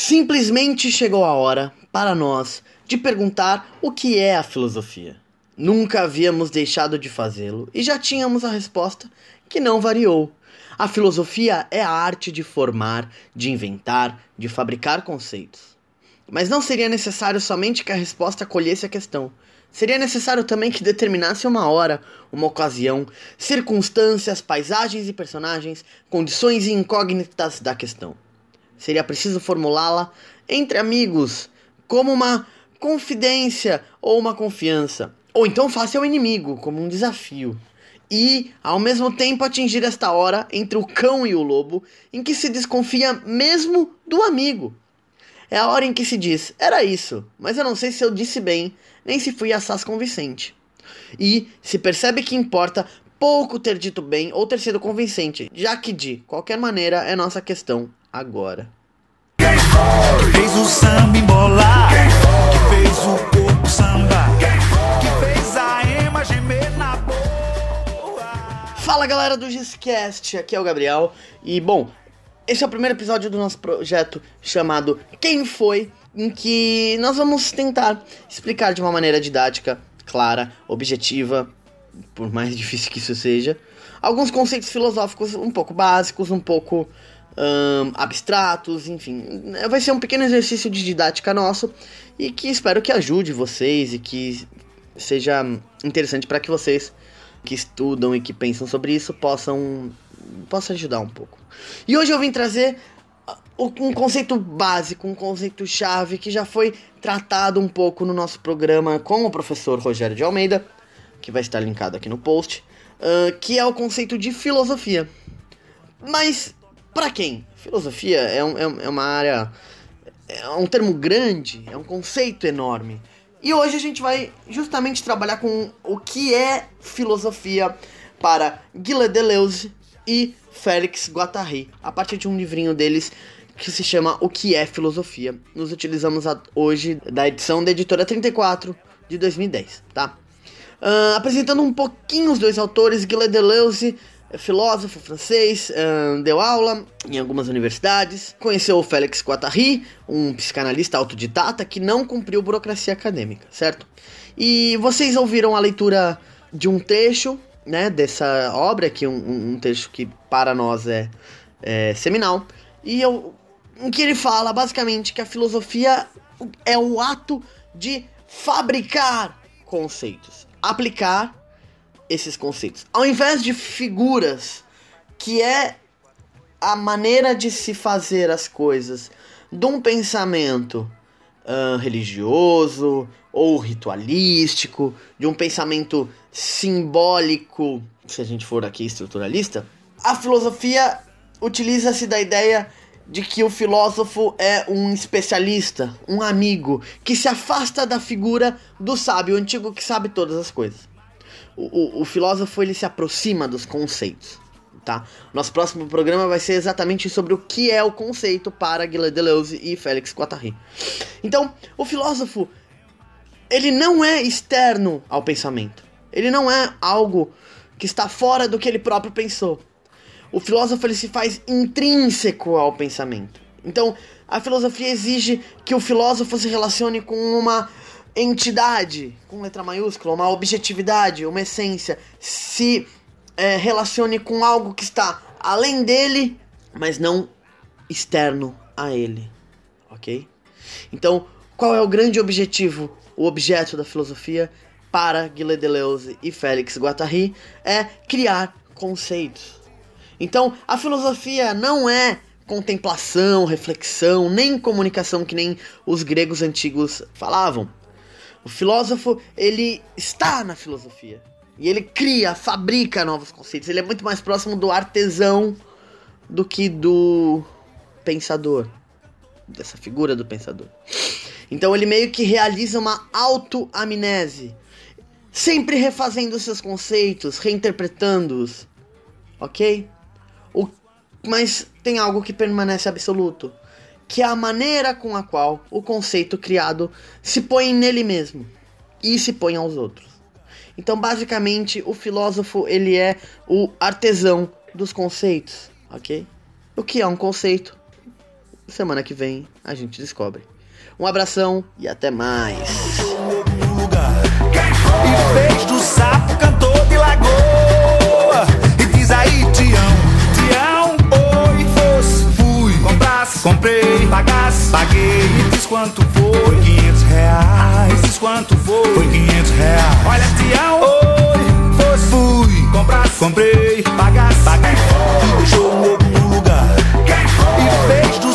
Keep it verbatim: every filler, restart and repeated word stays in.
Simplesmente chegou a hora, para nós, de perguntar o que é a filosofia. Nunca havíamos deixado de fazê-lo e já tínhamos a resposta, que não variou. A filosofia é a arte de formar, de inventar, de fabricar conceitos. Mas não seria necessário somente que a resposta acolhesse a questão. Seria necessário também que determinasse uma hora, uma ocasião, circunstâncias, paisagens e personagens, condições e incógnitas da questão. Seria preciso formulá-la entre amigos, como uma confidência ou uma confiança, ou então face ao inimigo, como um desafio. E, ao mesmo tempo, atingir esta hora entre o cão e o lobo, em que se desconfia mesmo do amigo. É a hora em que se diz, era isso, mas eu não sei se eu disse bem, nem se fui assaz convincente. E se percebe que importa pouco ter dito bem ou ter sido convincente, já que de qualquer maneira é nossa questão agora. Quem foi? Fez o samba embolar, quem foi? Que fez o corpo samba, quem foi? Que fez a ema gemer na boa. Fala galera do Giscast, aqui é o Gabriel e bom, esse é o primeiro episódio do nosso projeto chamado Quem Foi, em que nós vamos tentar explicar de uma maneira didática, clara, objetiva, por mais difícil que isso seja, alguns conceitos filosóficos um pouco básicos, um pouco hum, abstratos, enfim. Vai ser um pequeno exercício de didática nosso e que espero que ajude vocês e que seja interessante para que vocês que estudam e que pensam sobre isso possam, possam ajudar um pouco. E hoje eu vim trazer um conceito básico, um conceito chave que já foi tratado um pouco no nosso programa com o professor Rogério de Almeida, que vai estar linkado aqui no post, uh, que é o conceito de filosofia. Mas para quem? Filosofia é, um, é uma área, é um termo grande, é um conceito enorme. E hoje a gente vai justamente trabalhar com o que é filosofia para Gilles Deleuze e Félix Guattari, a partir de um livrinho deles que se chama O que é Filosofia. Nós utilizamos a, hoje da edição da editora trinta e quatro de dois mil e dez, tá? Uh, apresentando um pouquinho os dois autores, Gilles Deleuze, filósofo francês, uh, deu aula em algumas universidades, conheceu o Félix Guattari, um psicanalista autodidata que não cumpriu burocracia acadêmica, certo? E vocês ouviram a leitura de um trecho, né, dessa obra, que um, um texto que para nós é, é seminal, e eu, em que ele fala basicamente que a filosofia é o ato de fabricar conceitos, aplicar esses conceitos, ao invés de figuras, que é a maneira de se fazer as coisas de um pensamento uh, religioso ou ritualístico, de um pensamento simbólico, se a gente for aqui estruturalista. A filosofia utiliza-se da ideia de que o filósofo é um especialista, um amigo, que se afasta da figura do sábio, o antigo que sabe todas as coisas. O, o, o filósofo, ele se aproxima dos conceitos, tá? Nosso próximo programa vai ser exatamente sobre o que é o conceito para Gilles Deleuze e Félix Guattari. Então, o filósofo, ele não é externo ao pensamento. Ele não é algo que está fora do que ele próprio pensou. O filósofo, ele se faz intrínseco ao pensamento. Então, a filosofia exige que o filósofo se relacione com uma entidade, com letra maiúscula, uma objetividade, uma essência, se é, relacione com algo que está além dele, mas não externo a ele, ok? Então, qual é o grande objetivo, o objeto da filosofia para Gilles Deleuze e Félix Guattari? É criar conceitos. Então, a filosofia não é contemplação, reflexão, nem comunicação que nem os gregos antigos falavam. O filósofo, ele está na filosofia. E ele cria, fabrica novos conceitos. Ele é muito mais próximo do artesão do que do pensador. Dessa figura do pensador. Então ele meio que realiza uma autoamnese. Sempre refazendo seus conceitos, reinterpretando-os. Ok? O, mas tem algo que permanece absoluto, que é a maneira com a qual o conceito criado se põe nele mesmo e se põe aos outros. Então, basicamente, o filósofo, ele é o artesão dos conceitos, ok? O que é um conceito? semana que vem a gente descobre. Um abração e até mais. E fez do sapo cantor de lagoa. E diz aí, Tião, Tião, oi, fosse, fui, comprasse, comprei, pagasse, paguei. E diz quanto foi, quinhentos reais. Diz quanto foi, foi quinhentos reais. Olha, Tião, oi, fosse, fui, comprasse, comprei, pagasse, paguei. E deixou o louco no lugar. E fez do